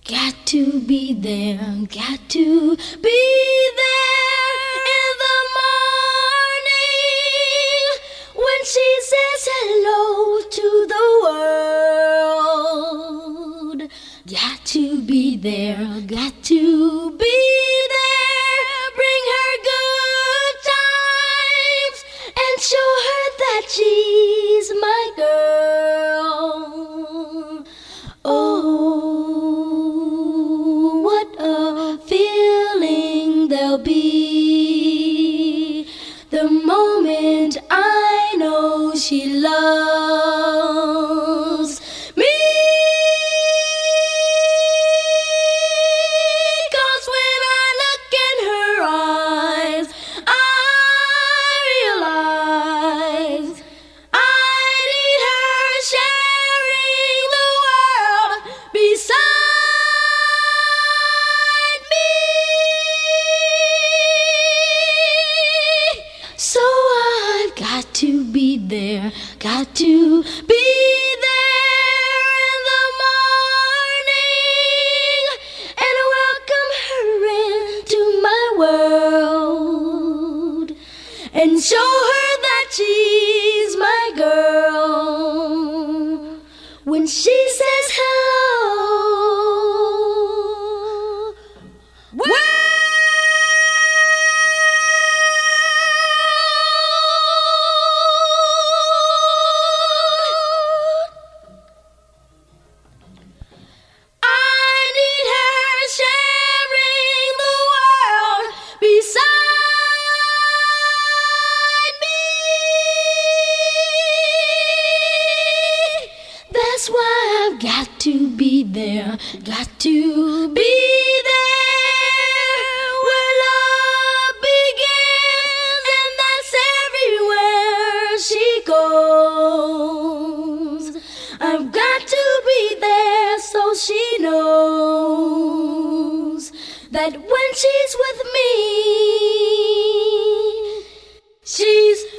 got to be there, got to be there in the morning when she says hello to the world. Got to be there, got to be there, bring her good times and show her that she's my girl. Oh, what a feeling there'll be the moment I know she loves me. 'Cause when I look in her eyes, I realize I need her sharing the world beside me. So I've got to be there, got to be there in the morning and welcome her into my world and show her that she's my girl when she says hello. I need her sharing the world beside me. That's why I've got to be there, got to be there where love begins, and that's everywhere she goes. I've got to be there so she knows that when she's with me, she's